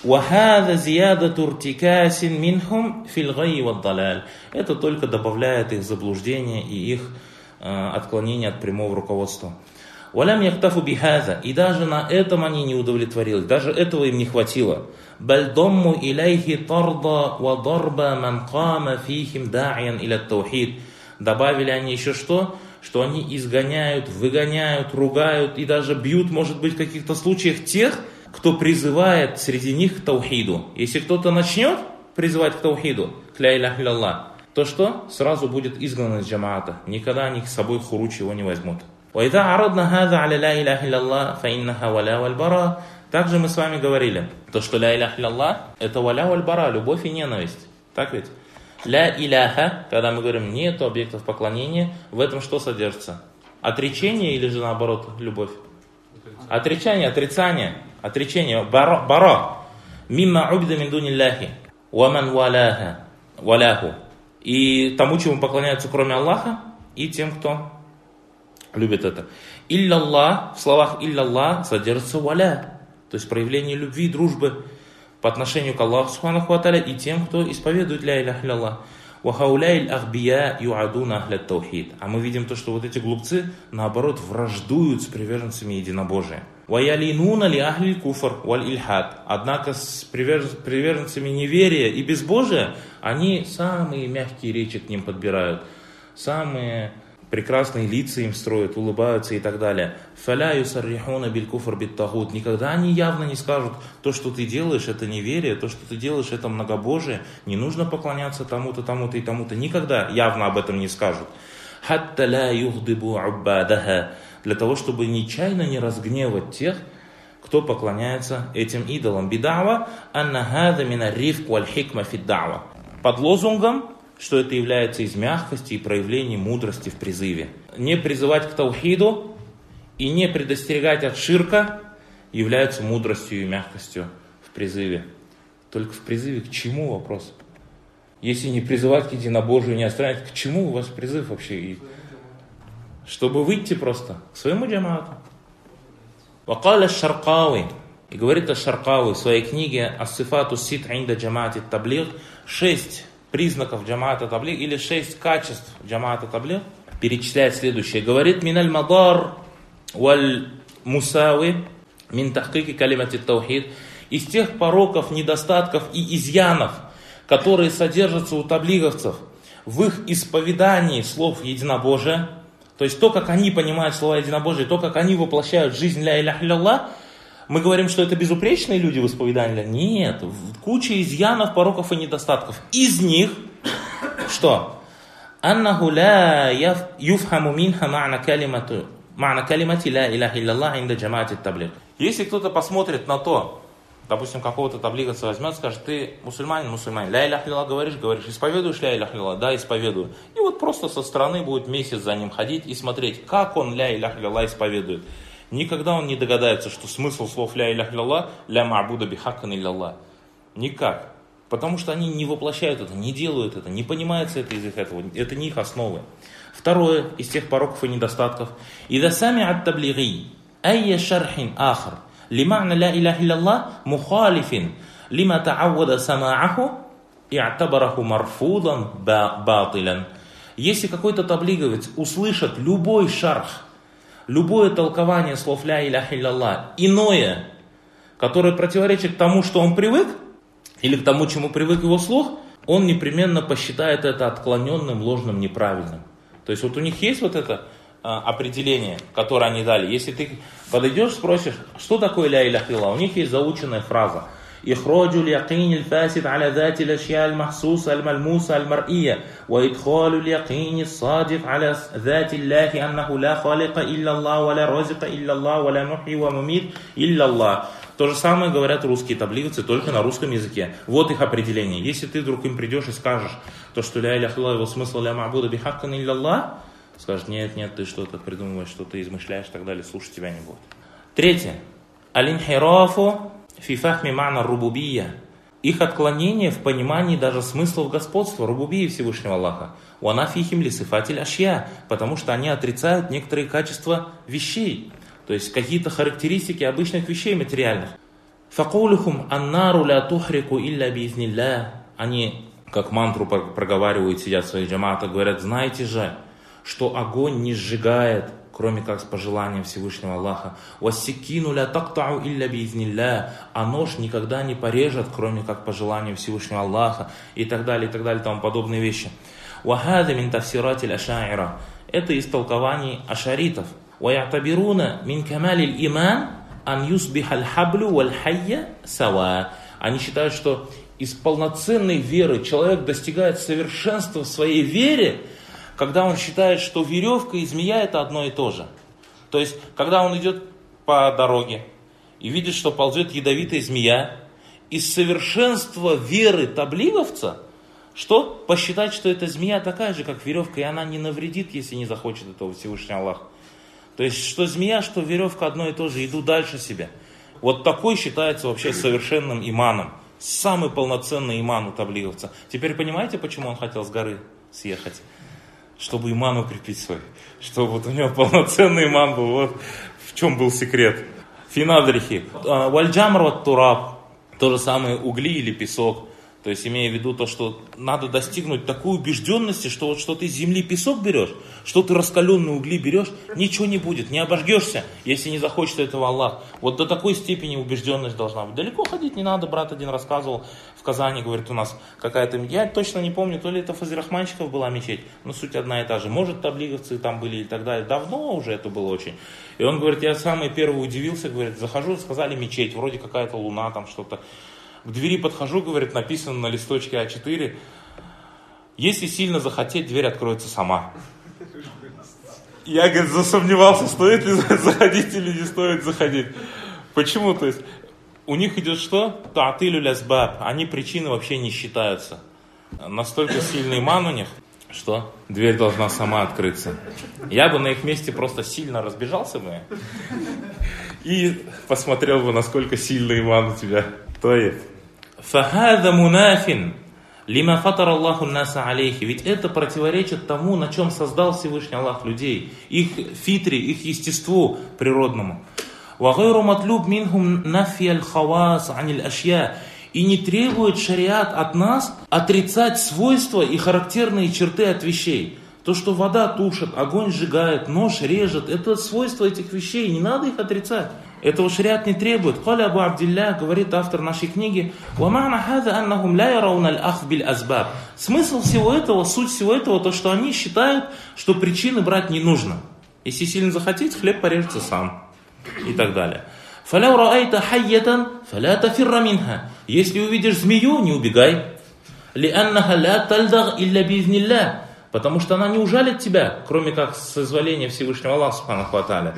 [SPEAKER 1] Это только добавляет их заблуждение и их отклонение от прямого руководства. И даже на этом они не удовлетворились, даже этого им не хватило. Добавили они еще что? Что они изгоняют, выгоняют, ругают и даже бьют, может быть, в каких-то случаях тех, кто призывает среди них к таухиду. Если кто-то начнет призывать к таухиду, к ля иляха илlallah, то что? Сразу будет изгнан из джамаата. Никогда они с собой хуруч его не возьмут. Также мы с вами говорили, то, что ля иляха илlallah это валя валь бара, любовь и ненависть. Так ведь? Ля иляха, когда мы говорим нету объектов поклонения, в этом что содержится? Отречение или же наоборот любовь? Отречение, отрицание, отречение, бара. Мимма убида мин дунилляхи, ваман валяху. И тому, чему поклоняются кроме Аллаха, и тем, кто любит это. Илляллах, в словах илляллах содержится валя, то есть проявление любви, дружбы по отношению к Аллаху субханаху ва тааля и тем, кто исповедует ля иляха илlallah. А мы видим то, что вот эти глупцы, наоборот, враждуют с приверженцами единобожия. Однако с приверженцами неверия и безбожия, они самые мягкие речи к ним подбирают, самые прекрасные лица им строят, улыбаются и так далее. Никогда они явно не скажут, то, что ты делаешь, это неверие, то, что ты делаешь, это многобожие, не нужно поклоняться тому-то, тому-то и тому-то. Никогда явно об этом не скажут. Для того, чтобы нечаянно не разгневать тех, кто поклоняется этим идолам. Под лозунгом, что это является из мягкости и проявления мудрости в призыве. Не призывать к таухиду и не предостерегать от ширка является мудростью и мягкостью в призыве. Только в призыве к чему вопрос? Если не призывать к единобожию, не отстранять, к чему у вас призыв вообще? Чтобы выйти просто к своему джамаату. Вакаля Шаркауи. И говорит Аш-Шаркауи в своей книге «Ас-сифату сит инда джамаати таблиг» 6 признаков джамаата таблиг или 6 качеств джамаата таблиг, перечисляет следующее. Говорит: «Миналь мадар валь мусави мин тахкики калимати таухид». Из тех пороков, недостатков и изъянов, которые содержатся у таблиговцев в их исповедании слов единобожия, то есть то, как они понимают слова единобожия, то, как они воплощают жизнь ля иляха илlallah, мы говорим, что это безупречные люди в исповедании? Нет, куча изъянов, пороков и недостатков. Из них, что? «Аннаху ла юфхаму минха ма'на калимати ла иляха илlallah инда джамаати таблиг». Если кто-то посмотрит на то, допустим, какого-то таблиговца возьмет, скажет: ты мусульманин, ля иляха илlallah говоришь, исповедуешь ля иляха илlallah? Да, исповедую. И вот просто со стороны будет месяц за ним ходить и смотреть, как он ля иляха илlallah исповедует. Никогда он не догадается, что смысл слов ля иляха илlallah ля ма'буда бихаккан илlallah. Никак. Потому что они не воплощают это, не делают это, не понимается это из их этого. Это не их основы. Второе из тех пороков и недостатков. «Ида сами'ат таблиги айя шархин ахр лима'на ля иляха илlallah мухалифин лима та'аввада сама'аху и'табараху марфудан батилян». Если какой-то таблиговец услышит любой шарх любое толкование слов ля иляха илляллах, иное, которое противоречит тому, что он привык, или к тому, чему привык его слух, он непременно посчитает это отклоненным, ложным, неправильным. То есть вот у них есть вот это определение, которое они дали. Если ты подойдешь, спросишь, что такое ля иляха илляллах, у них есть заученная фраза. إخراج اليقين الفاسد على ذات الأشياء المحسوسة الملموسة المرئية وإدخال اليقين الصادق على ذات الله أنه لا خالق إلا الله ولا رازق إلا الله ولا محيي ومميت إلا الله. То же самое говорят русские таблицы, только на русском языке. Вот их определение. Если ты вдруг им придешь и скажешь, то, что ля иляха илляллах, его смысл ля ма'буда бихаккан илля, скажешь, нет, ты что-то придумываешь, что-то измышляешь и так далее, слушать тебя не будет. Третье. Алинхирафу фи фахми ма'на рубубия. Их отклонение в понимании даже смыслов господства, рубубии Всевышнего Аллаха. Уана фихим ли сифатиль ашья, потому что они отрицают некоторые качества вещей, то есть какие-то характеристики обычных вещей материальных. Факулухум аннару ля тухрику илля биизнилля. Они, как мантру проговаривают, сидят в своих джамаатах, говорят, знаете же, что огонь не сжигает, кроме как с пожеланием Всевышнего Аллаха. «Вассикину ля тактау илля биизнилля», а нож никогда не порежет, кроме как по желанию Всевышнего Аллаха, и так далее, тому подобные вещи. «Вахада мин тафсиратиль аша'ира», это из толкований ашаритов. «Ваятабируна мин камалиль иман ан юсбихаль хаблю валь хайя сава». Они считают, что из полноценной веры человек достигает совершенства в своей вере, когда он считает, что веревка и змея это одно и то же. То есть, когда он идет по дороге и видит, что ползет ядовитая змея, из совершенства веры таблиговца, что? Посчитать, что эта змея такая же, как веревка, и она не навредит, если не захочет этого Всевышний Аллах. То есть, что змея, что веревка одно и то же, иду дальше себя. Вот такой считается вообще совершенным иманом. Самый полноценный иман у таблиговца. Теперь понимаете, почему он хотел с горы съехать? Чтобы иман укрепить свой. Чтобы вот у него полноценный иман был. Вот в чем был секрет. Финадрихи. Вальджамр ват тураб. То же самое угли или песок. То есть, имея в виду то, что надо достигнуть такой убежденности, что вот что ты из земли песок берешь, что ты раскаленные угли берешь, ничего не будет, не обожгешься, если не захочет этого Аллах. Вот до такой степени убежденность должна быть. Далеко ходить не надо, брат один рассказывал, в Казани, говорит, у нас какая-то, я точно не помню, то ли это Фазирахманщиков была мечеть, но суть одна и та же. Может, таблиговцы там были и так далее. Давно уже это было очень. И он говорит, я самый первый удивился, говорит, захожу, сказали мечеть, вроде какая-то луна, там что-то. К двери подхожу, говорит, написано на листочке А4, если сильно захотеть, дверь откроется сама. Я, говорит, засомневался, стоит ли заходить или не стоит заходить. Почему? То есть, у них идет что? Та'атилю лясбаб. Они причины вообще не считаются. Настолько сильный иман у них, что дверь должна сама открыться. Я бы на их месте просто сильно разбежался бы и посмотрел бы, насколько сильный иман у тебя. Фахада мунафин лима фатар Аллаху наса алейхи. Ведь это противоречит тому, на чем создал Всевышний Аллах людей, их фитре, их естеству природному. Вагайру матлуб минхум нафи аль-хавас аниль ашья. И не требует шариат от нас отрицать свойства и характерные черты от вещей. То, что вода тушит, огонь сжигает, нож режет, это свойства этих вещей, не надо их отрицать. Этого шариат не требует. Каля Абу Абдилля, говорит автор нашей книги, смысл всего этого, суть всего этого, то, что они считают, что причины брать не нужно. Если сильно захотеть, хлеб порежется сам. И так далее. Если увидишь змею, не убегай. Потому что она не ужалит тебя, кроме как с соизволения Всевышнего Аллаха субханаху ва тааля.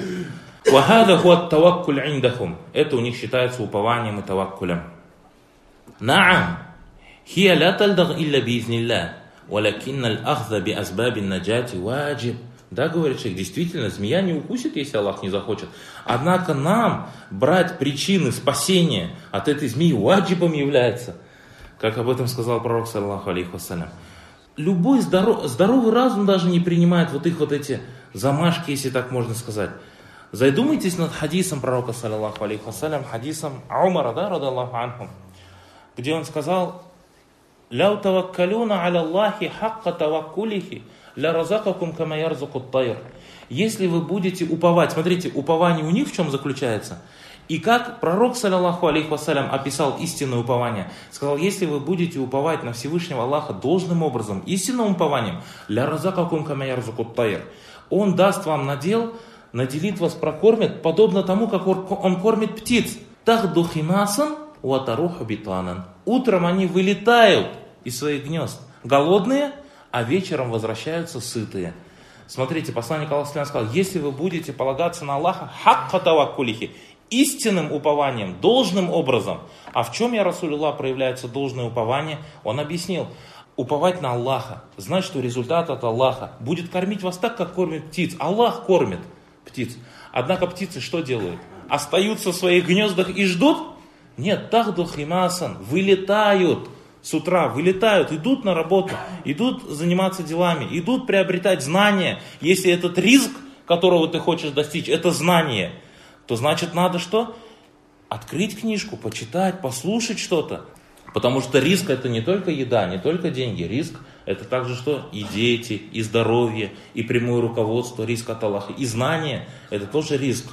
[SPEAKER 1] Это у них считается упованием и таваккулем. Наам. Хия ла талдаг илля биизнилля. Валякинна аль-ахза би азбаби наджати ваджиб. Да, говорит шейх, действительно, змея не укусит, если Аллах не захочет. Однако нам брать причины спасения от этой змеи ваджибом является. Как об этом сказал пророк, саллаллаху алейхи вассалям. Любой здоровый разум даже не принимает вот их вот эти замашки, если так можно сказать. Задумайтесь над хадисом пророка, саллаллаху алейхи вассалям, хадисом Умара, да, радаллаху анху, где он сказал, «Ляу таваккалюна аля Аллахи хакка таваккулихи, ля разакакум кама ярзукут тайр». Если вы будете уповать, смотрите, упование у них в чем заключается? И как пророк, саллаллаху алейхи вассалям, описал истинное упование, сказал, если вы будете уповать на Всевышнего Аллаха должным образом, истинным упованием, ля разакакум кама ярзукут тайр, Он даст вам надел, наделит вас, прокормит, подобно тому, как Он кормит птиц. Тахду химасан уатаруху битанан. Утром они вылетают из своих гнезд голодные, а вечером возвращаются сытые. Смотрите, посланник Аллаха сказал, если вы будете полагаться на Аллаха, хакка таваккулихи, истинным упованием, должным образом. А в чем, я Расулуллах, проявляется должное упование? Он объяснил, уповать на Аллаха, знать, что результат от Аллаха будет кормить вас так, как кормит птиц. Аллах кормит птиц. Однако птицы что делают? Остаются в своих гнездах и ждут? Нет, тахду химасан, вылетают. С утра вылетают, идут на работу, идут заниматься делами, идут приобретать знания. Если этот ризк, которого ты хочешь достичь, это знание, то значит надо что? Открыть книжку, почитать, послушать что-то. Потому что риск это не только еда, не только деньги. Риск это также что? И дети, и здоровье, и прямое руководство, риск от Аллаха. И знание это тоже риск.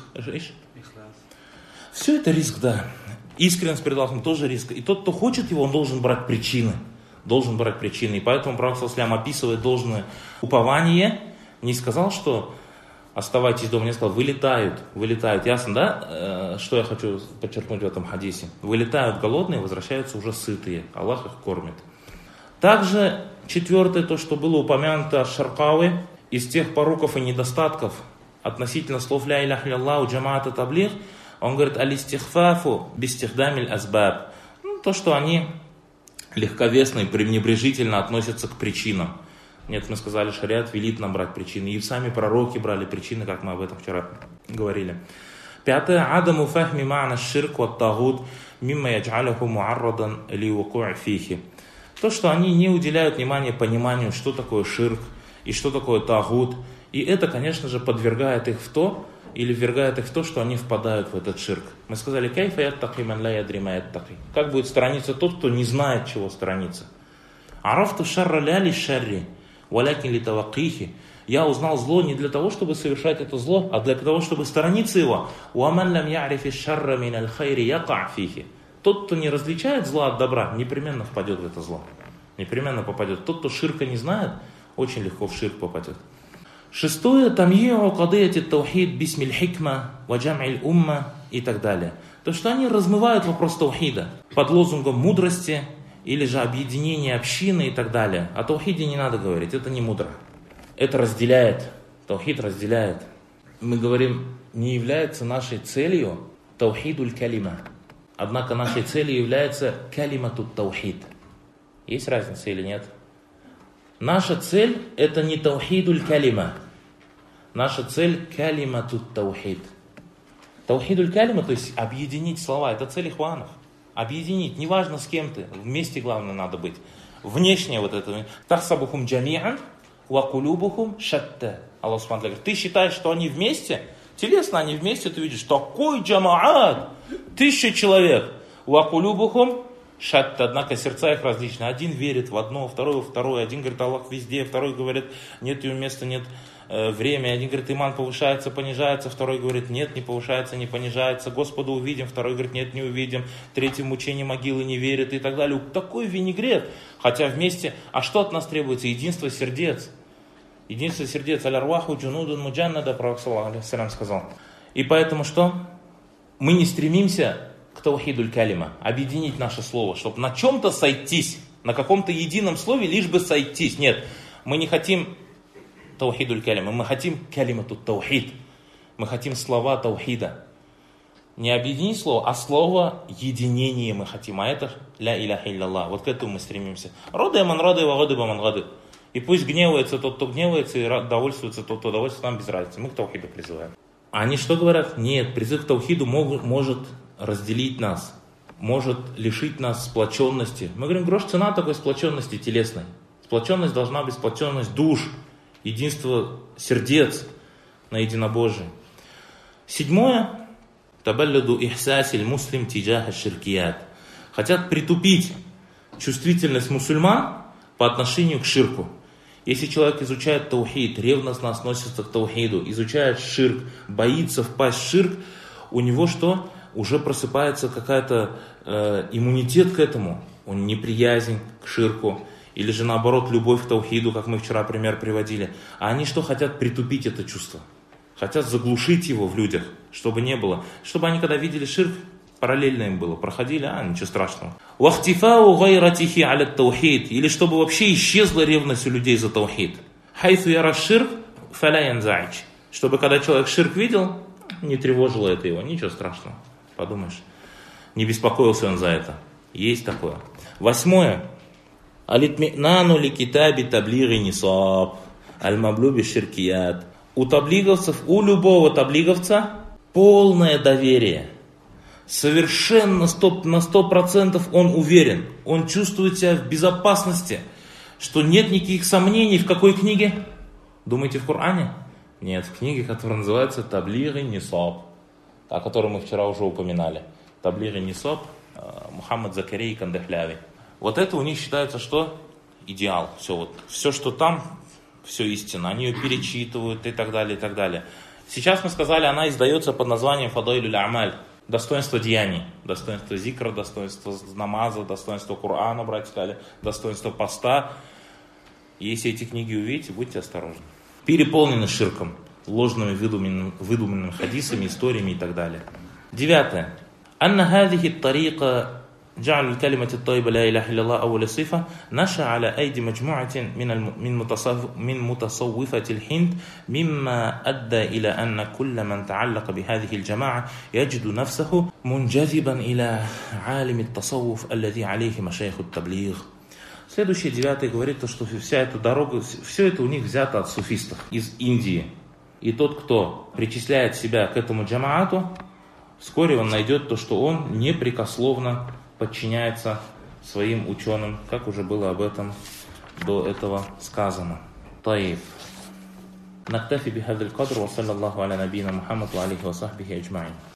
[SPEAKER 1] Все это риск, да. Искренность перед Аллахом тоже риск. И тот, кто хочет его, он должен брать причины. Должен брать причины. И поэтому пророк саллаллаху описывает должное упование. Не сказал, что оставайтесь дома, не сказал, вылетают. Ясно, да? Что я хочу подчеркнуть в этом хадисе? Вылетают голодные, возвращаются уже сытые. Аллах их кормит. Также четвертое, то, что было упомянуто Аш-Шаркави, из тех пороков и недостатков относительно слов ля иляха илlallah у джамаата таблигh, он говорит, алистихфафу бистихдамиль азбаб. То, что они легковесно и пренебрежительно относятся к причинам. Нет, мы сказали, шариат велит нам брать причины. И сами пророки брали причины, как мы об этом вчера говорили. Пятое. Адаму фахми ма'на ширк ва тагут мимма ядж'алаху му'аррадан ли вуку'и фихи. То, что они не уделяют внимания пониманию, что такое ширк и что такое тагут. И это, конечно же, подвергает их в то, или ввергает их в то, что они впадают в этот ширк. Мы сказали, кайфа яттаки ман ла ядри ма яттаки. Как будет сторониться тот, кто не знает, чего сторониться. Арафту шарра ля ли шарри, валякин ли тавакихи. Я узнал зло не для того, чтобы совершать это зло, а для того, чтобы сторониться его. Уаман лам я'рифи шарра мин аль хайри яка' фихи. Тот, кто не различает зла от добра, непременно впадет в это зло. Непременно попадет. Тот, кто ширка не знает, очень легко в ширк попадет. Шестое, тамьи'у кадыяти таухид бисмиль хикма, ва джам'иль умма и так далее. То, что они размывают вопрос таухида под лозунгом мудрости или же объединения общины и так далее. О таухиде не надо говорить, это не мудро. Это разделяет, таухид разделяет. Мы говорим, не является нашей целью таухидуль калима. Однако нашей целью является калиматут таухид. Есть разница или нет? Наша цель это не таухидуль калима. Наша цель калиматут таухид. Таухидуль калима, то есть объединить слова, это цель ихванов. Объединить, неважно с кем ты, вместе главное надо быть. Внешнее вот это. Тахсабухум джами'ан ва кулюбухум шатта. Аллах субхану говорит, ты считаешь, что они вместе? Телесно они вместе, ты видишь, такой джамаат, 1000 человек. Ва кулюбухум шатта, однако сердца их различны. Один верит в одно, второй во второе. Один говорит, Аллах везде, второй говорит, нет его места, нет время. Один говорит, иман повышается, понижается. Второй говорит, нет, не повышается, не понижается. Господа увидим. Второй говорит, нет, не увидим. Третий в мучение могилы не верит и так далее. Такой винегрет. Хотя вместе, а что от нас требуется? Единство сердец. Единство сердец. Аль-арваху джунудун муджаннада, пророк саллаллаху алейхи вассалям сказал. И поэтому что? Мы не стремимся к таухидуль калима, объединить наше слово, чтобы на чем-то сойтись, на каком-то едином слове, лишь бы сойтись. Нет, мы не хотим таухидуль калима, мы хотим калиматут таухид. Мы хотим слова таухида. Не объединить слово, а слово единение мы хотим. А это ля иляха илlallah. Вот к этому мы стремимся. Роды ман роды, вагоды ман гады. И пусть гневается тот, кто гневается, и довольствуется тот, кто довольствуется, нам без разницы. Мы к таухиду призываем. А они что говорят? Нет, призыв к таухиду может разделить нас, может лишить нас сплоченности. Мы говорим, грош цена такой сплоченности телесной. Сплоченность должна быть сплоченность душ, единство сердец на единобожие. Седьмое. Табалляду ихсасиль муслим тиджаха ширкият. Хотят притупить чувствительность мусульман по отношению к ширку. Если человек изучает таухид, ревностно относится к таухиду, изучает ширк, боится впасть в ширк, у него что? Уже просыпается какая-то иммунитет к этому, неприязнь к ширку, или же наоборот любовь к таухиду, как мы вчера пример приводили. А они что хотят? Притупить это чувство. Хотят заглушить его в людях, чтобы не было. Чтобы они, когда видели ширк, параллельно им было. Проходили, ничего страшного. «Вахтифау гайратихи аля таухид». Или чтобы вообще исчезла ревность у людей за таухид. «Хайсу яра ширк, фаля янзаич». Чтобы когда человек ширк видел, не тревожило это его, ничего страшного. Подумаешь, не беспокоился он за это. Есть такое. 8. «Алитми'нану ли китаби таблиги нисаб, аль-маблуби ширкият». У таблиговцев, у любого таблиговца полное доверие. Совершенно на 100% он уверен. Он чувствует себя в безопасности, что нет никаких сомнений. В какой книге? Думаете, в Коране? Нет, в книге, которая называется «Таблиги нисаб», о которой мы вчера уже упоминали. «Таблиги нисаб», Мухаммад Закарий Кандахляви. Вот это у них считается, что идеал. Все, что там, все истина. Они ее перечитывают и так далее, и так далее. Сейчас мы сказали, она издается под названием «Фадаилюль Амаль». Достоинство деяний, достоинство зикра, достоинство намаза, достоинство Корана, братья сказали, достоинство поста. Если эти книги увидите, будьте осторожны. Переполнены ширком, ложными выдуманными хадисами, историями и так далее. 9. «Анна хадихи тарика جعل الكلمة الطيبة لا إله إلا الله أول صفة نشأ على أيدي مجموعة من متصوفة الهند مما أدى إلى أن كل من تعلق بهذه الجماعة يجد نفسه منجذبا إلى عالم التصوف الذي عليه مشايخ التبليغ». Следующее, 9, говорит, что вся эта дорога, все это у них взято от суфистов из Индии. И тот, кто причисляет себя к этому джамаату, вскоре он найдет то, что он непрекословно подчиняется своим ученым, как уже было об этом до этого сказано. طيب. نكتفي بهذا القدر وصلى الله على نبينا محمد وعليه وصحبه أجمعين.